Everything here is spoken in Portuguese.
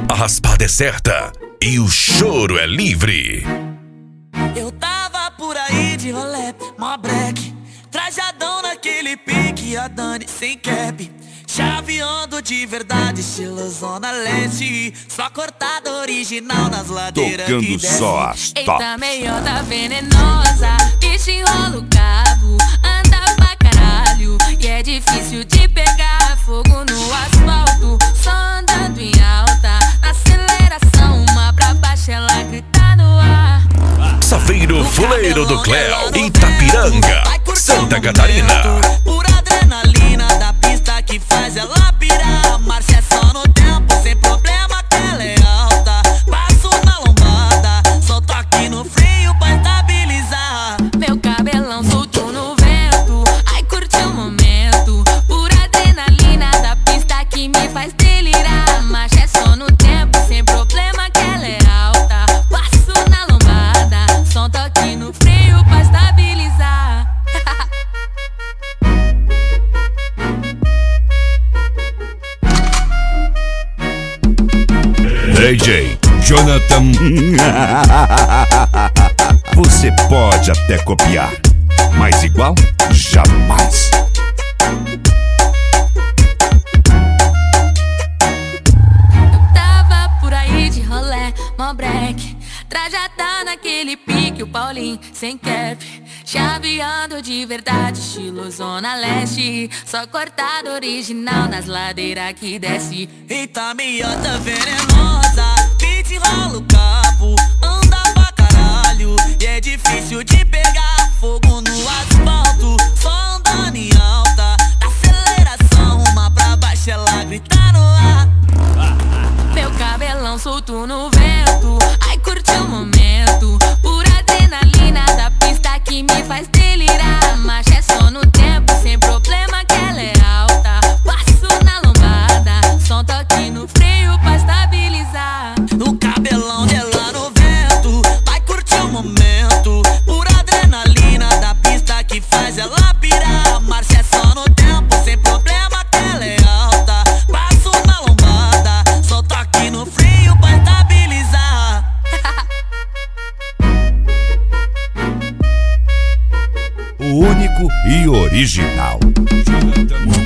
A raspada é certa e o choro é livre. Eu tava por aí de rolê, mó break, trajadão naquele pique, a Dani sem cap, chaveando de verdade, estilo Zona Leste, só cortada original nas ladeiras tocando que desce. só as tops. Eita, meiota venenosa, bicho enrola o cabo, anda pra caralho, e é difícil de pegar fogo no asfalto, só andando em alta, na aceleração, uma pra baixo, ela grita no ar. Safeiro Fuleiro do Cléo, Itapiranga, Santa Catarina. Pura adrenalina da pista que faz ela pirar. Marcha é só no tempo, sem problema que ela é alta. Passo na lombada, só toque no freio pra estabilizar. Meu cabelão solto no vento, ai curte o momento. Pura adrenalina da pista que me faz delirar. Marcha é só no tempo, sem problema que ela é alta. Passo na lombada, só toque no freio pra estabilizar. DJ Jonathan. Você pode até copiar, mas igual, jamais. Eu tava por aí de rolê, mó break, trajada naquele pique, o Paulinho sem cap, chaveando de verdade, estilo Zona Leste, só cortado original nas ladeiras que desce. Eita, meiota venenosa, beat enrola o cabo, anda pra caralho, e é difícil de pegar fogo no asfalto, só andando em alta, na aceleração, uma pra baixo, ela grita no ar. Meu cabelão solto no vento, ai curte o momento. Pura adrenalina da pista que me faz delirar. Marcha é só no tempo, sem problema que ela é alta. Passo na lombada, só toque no freio pra estabilizar. O cabelão dela no vento, vai curtir o momento. Pura adrenalina da pista que faz ela pirar. Marcha é só no tempo, sem problema que ela é alta. Passo na lombada, só toque no freio pra estabilizar. O único e original. Jonathan.